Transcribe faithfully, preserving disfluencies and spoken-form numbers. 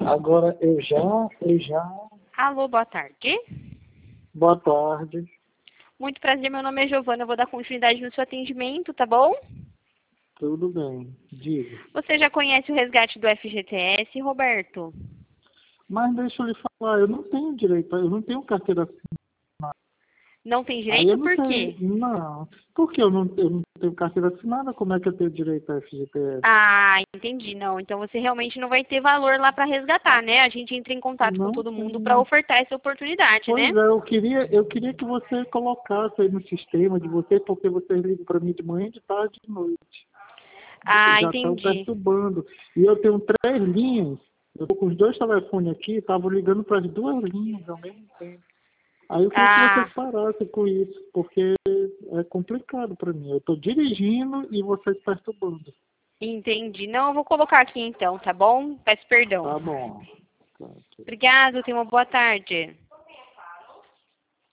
Agora eu já, eu já. Alô, boa tarde. Boa tarde. Muito prazer, meu nome é Giovana, eu vou dar continuidade no seu atendimento, tá bom? Tudo bem, diga. Você já conhece o resgate do F G T S, Roberto? Mas deixa eu lhe falar, eu não tenho direito, eu não tenho carteira assinada. Não tem Aí eu direito não por sei, quê? não. Porque eu não, eu não tenho carteira assinada, como é que eu tenho direito a F G T S? Ah, entendi, não. Então você realmente não vai ter valor lá para resgatar, né? A gente entra em contato com Não todo mundo para tenho. ofertar essa oportunidade, Pois né? é, eu queria, eu queria que você colocasse aí no sistema de vocês, porque vocês ligam para mim de manhã, de tarde e de noite. Ah, Já estão entendi. perturbando. E eu tenho três linhas, eu estou com os dois telefones aqui, estavam ligando para as duas linhas ao mesmo tempo. Aí eu queria que vocês Ah, parassem com isso, porque é complicado para mim. Eu estou dirigindo e vocês perturbando. entendi. Não, eu vou colocar aqui então, tá bom? Peço perdão. Tá bom. Tá, Obrigado, tenha uma boa tarde.